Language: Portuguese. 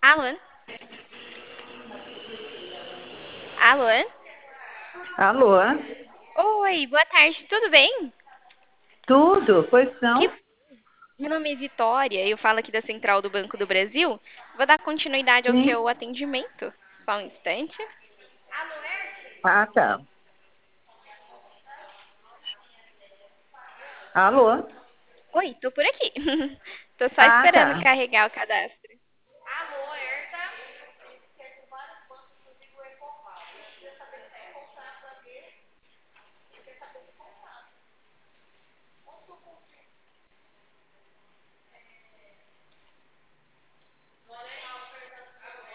Alô? Alô? Alô? Oi, boa tarde, tudo bem? Tudo? Pois Que... não? Meu nome é Vitória, eu falo aqui da Central do Banco do Brasil. Vou dar continuidade ao Sim. seu atendimento. Só um instante. Ah, tá. Alô? Oi, tô por aqui. Tô só Ah, esperando tá. carregar o cadastro.